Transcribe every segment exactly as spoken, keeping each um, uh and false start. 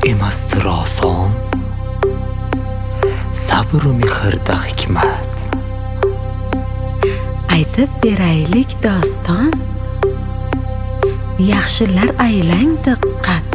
emasdir oson, sabr u mehrda hikmat. Aytib beraylik doston, yaxshilar aylang diqqat.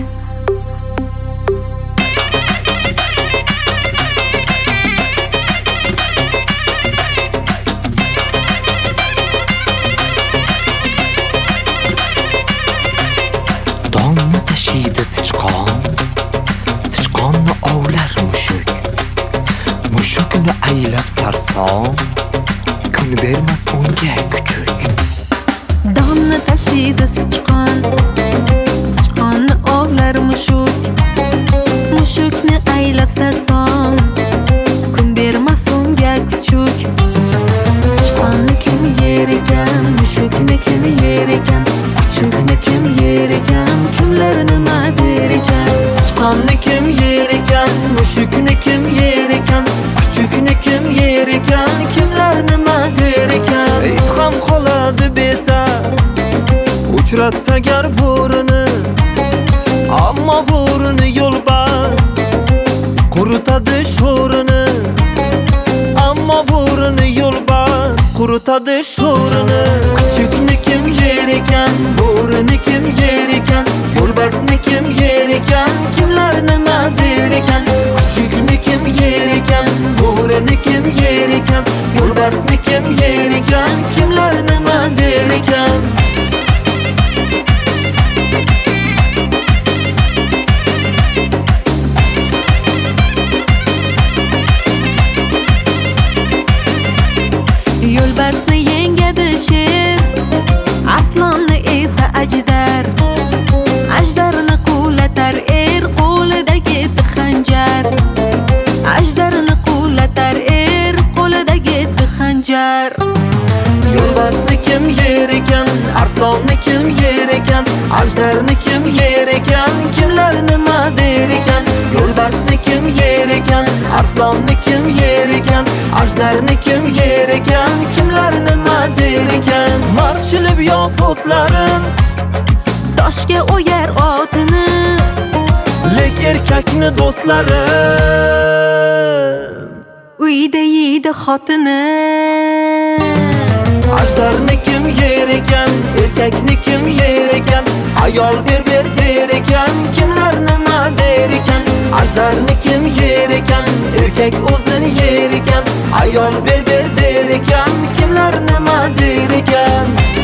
Donni tashiydi sichqon, sichqonni ovlar mushuk, mushukni aylab sarson, kun bermas unga kuchuk. Donni tashiydi sichqon, sichqonni ovlar mushuk, mushukni aylab sarson, kun bermas unga kuchuk. Sichqonni kim yer ekan, mushukni kim yer ekan, kuchukni kim yer ekan, kimlar nima der ekan. Sichqonni kim yer ekan, mushukni kim yer ekan, kuchukni kim yer ekan, kimlar nima der ekan. It ham qoladi besas, uchratsa gar bo'rini, ammo bo'rini yo'lbars quritadi sho'rini. Ammo bo'rini yo'lbars quritadi sho'rini. Kuchukni kim yer ekan, bo'rini kim yer ekan, yo'lbarsni kim yer ekan, kimlar nima der ekan. Kuchukni kim yer ekan, bo'rini kim yer ekan, yo'lbarsni kim yer ekan, kimlar nima der ekan. Yo'lbarsni yengadi sher, arslonni esa ajdar. Ajdarni quvlatar er, qo'lidagi xanjar. Ajdarni quvlatar er, qo'lidagi xanjar. Yo'lbarsni kim yer ekan, arslonni kim yer ekan, ajdarni kim yer ekan, kimlar nima der ekan. Yo'lbarsni kim yer ekan, arslonni kim yer ekan, ajdarni kim yer ekan, kimlar nima der ekan. Marshilib yo'qotlarin Toshga o'yar otini, lek erkakni do'stlari uyda yeydi xotini. Ajdarni kim yer ekan, erkakni kim yer ekan, ayol ber ber der ekan, kimlar nima der ekan. Ajdarni kim yer ekan, erkak o'zini yer ekan, ayol ber ber der ekan, kimlar nima der ekan.